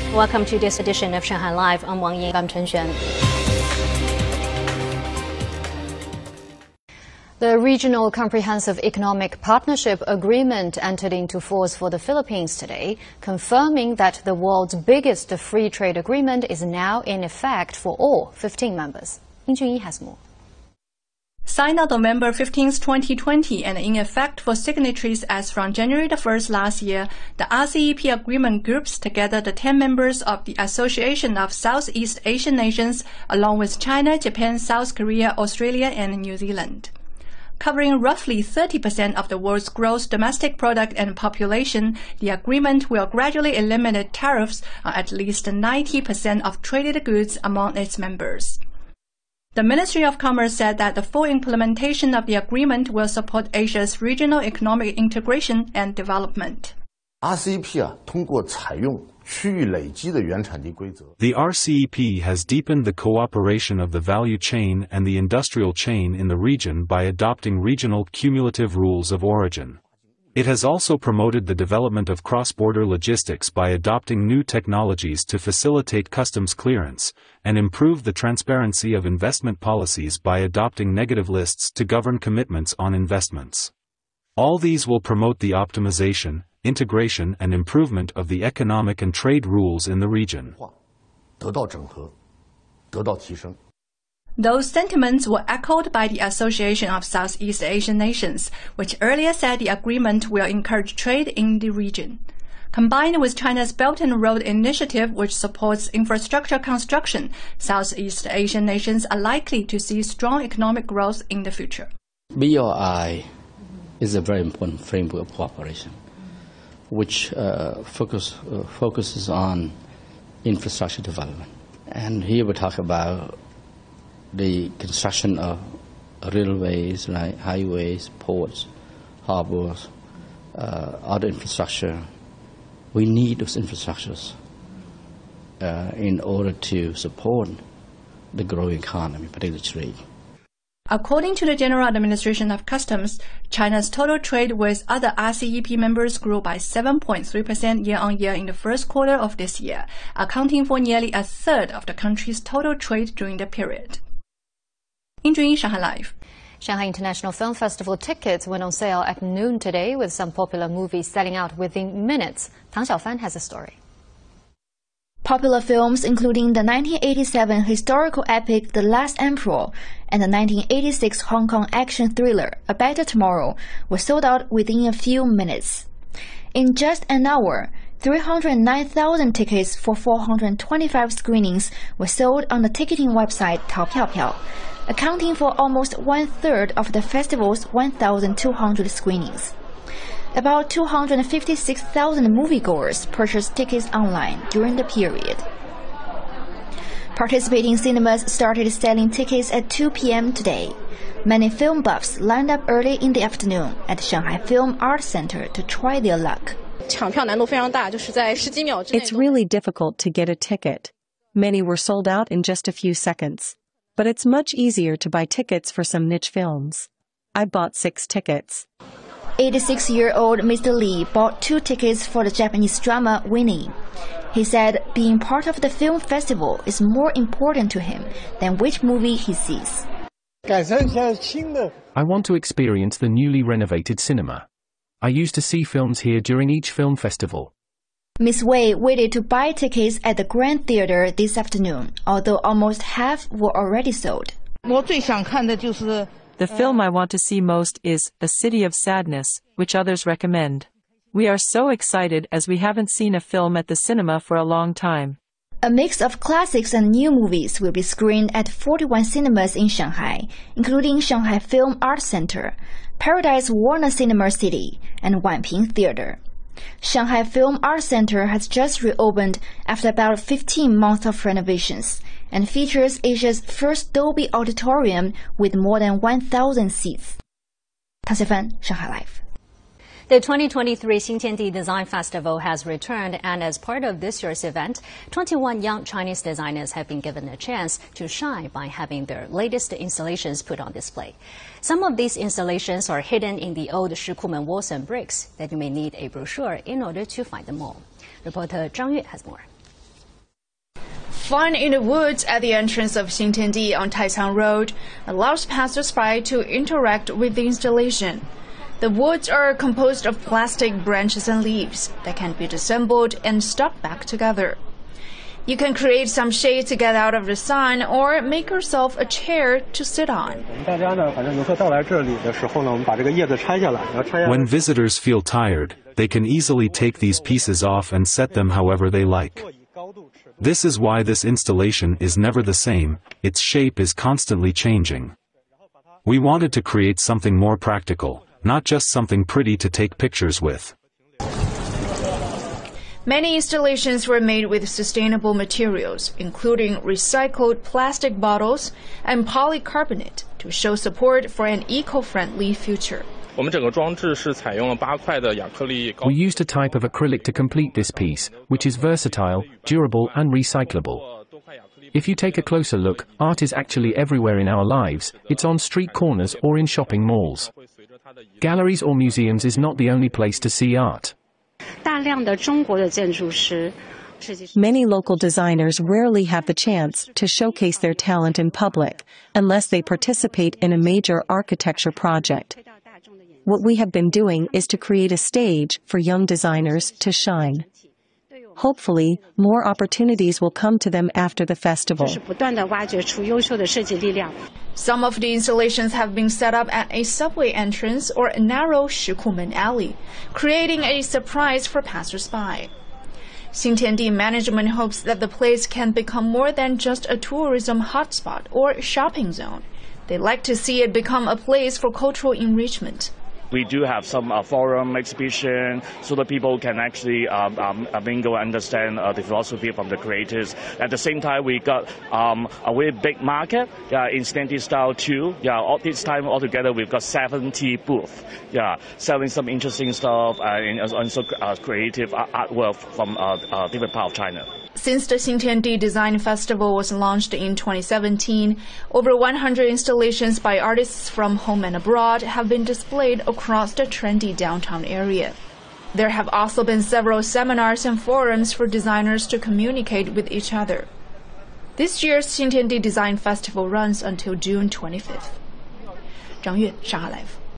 Welcome to this edition of Shanghai Live. I'm Wang Ying. I'm Chen Xuan. The Regional Comprehensive Economic Partnership Agreement entered into force for the Philippines today, confirming that the world's biggest free trade agreement is now in effect for all 15 members. Ying Junyi has more. Signed on November 15, 2020, and in effect for signatories as from January 1st last year, the RCEP agreement groups together the 10 members of the Association of Southeast Asian Nations, along with China, Japan, South Korea, Australia, and New Zealand. Covering roughly 30% of the world's gross domestic product and population, the agreement will gradually eliminate tariffs on at least 90% of traded goods among its members. The Ministry of Commerce said that the full implementation of the agreement will support Asia's regional economic integration and development. The RCEP has deepened the cooperation of the value chain and the industrial chain in the region by adopting regional cumulative rules of origin. It has also promoted the development of cross-border logistics by adopting new technologies to facilitate customs clearance, and improved the transparency of investment policies by adopting negative lists to govern commitments on investments. All these will promote the optimization, integration and improvement of the economic and trade rules in the region. Those sentiments were echoed by the Association of Southeast Asian Nations, which earlier said the agreement will encourage trade in the region. Combined with China's Belt and Road Initiative, which supports infrastructure construction, Southeast Asian nations are likely to see strong economic growth in the future. BRI is a very important framework of cooperation, which focuses on infrastructure development. And here we talk about the construction of railways, like highways, ports, harbors, other infrastructure. We need those infrastructures in order to support the growing economy, particularly trade. According to the General Administration of Customs, China's total trade with other RCEP members grew by 7.3% year-on-year in the first quarter of this year, accounting for nearly a third of the country's total trade during the period. Ying Junyi, Shanghai Live. Shanghai International Film Festival tickets went on sale at noon today, with some popular movies selling out within minutes. Tang Xiaofan has a story. Popular films including the 1987 historical epic The Last Emperor and the 1986 Hong Kong action thriller A Better Tomorrow were sold out within a few minutes. In just an hour, 309,000 tickets for 425 screenings were sold on the ticketing website Taopiaopiao, accounting for almost one-third of the festival's 1,200 screenings. About 256,000 moviegoers purchased tickets online during the period. Participating cinemas started selling tickets at 2 p.m. today. Many film buffs lined up early in the afternoon at Shanghai Film Art Center to try their luck. It's really difficult to get a ticket. Many were sold out in just a few seconds. But it's much easier to buy tickets for some niche films. I bought 6 tickets. 86-year-old Mr. Li bought 2 tickets for the Japanese drama Winnie. He said being part of the film festival is more important to him than which movie he sees. I want to experience the newly renovated cinema. I used to see films here during each film festival. Ms. Wei waited to buy tickets at the Grand Theater this afternoon, although almost half were already sold. The film I want to see most is A City of Sadness, which others recommend. We are so excited as we haven't seen a film at the cinema for a long time. A mix of classics and new movies will be screened at 41 cinemas in Shanghai, including Shanghai Film Art Center, Paradise Warner Cinema City, and Wanping Theater. Shanghai Film Art Center has just reopened after about 15 months of renovations and features Asia's first Dolby auditorium with more than 1,000 seats. Tang Xiaofan, Shanghai Live. The 2023 Xintiandi Design Festival has returned, and as part of this year's event, 21 young Chinese designers have been given a chance to shine by having their latest installations put on display. Some of these installations are hidden in the old Shikumen walls and bricks that you may need a brochure in order to find them all. Reporter Zhang Yue has more. Fun in the Woods at the entrance of Xintiandi on Taicang Road allows passers-by to interact with the installation. The woods are composed of plastic branches and leaves that can be disassembled and stuck back together. You can create some shade to get out of the sun or make yourself a chair to sit on. When visitors feel tired, they can easily take these pieces off and set them however they like. This is why this installation is never the same, its shape is constantly changing. We wanted to create something more practical, not just something pretty to take pictures with. Many installations were made with sustainable materials, including recycled plastic bottles and polycarbonate, to show support for an eco-friendly future. We used a type of acrylic to complete this piece, which is versatile, durable and recyclable. If you take a closer look, art is actually everywhere in our lives. It's on street corners or in shopping malls. Galleries or museums is not the only place to see art. Many local designers rarely have the chance to showcase their talent in public, unless they participate in a major architecture project. What we have been doing is to create a stage for young designers to shine. Hopefully, more opportunities will come to them after the festival. Some of the installations have been set up at a subway entrance or a narrow Shikumen alley, creating a surprise for passers-by. Xintiandi management hopes that the place can become more than just a tourism hotspot or shopping zone. They'd like to see it become a place for cultural enrichment. We do have some forum exhibition so that people can actually mingle and understand the philosophy from the creators. At the same time, we got a very big market in Xintiandi style too. All this time altogether we've got 70 booths. Selling some interesting stuff and also creative artwork from different parts of China. Since the Xintiandi Design Festival was launched in 2017, over 100 installations by artists from home and abroad have been displayed across the trendy downtown area. There have also been several seminars and forums for designers to communicate with each other. This year's Xintiandi Design Festival runs until June 25th. 张悦，上海 Live。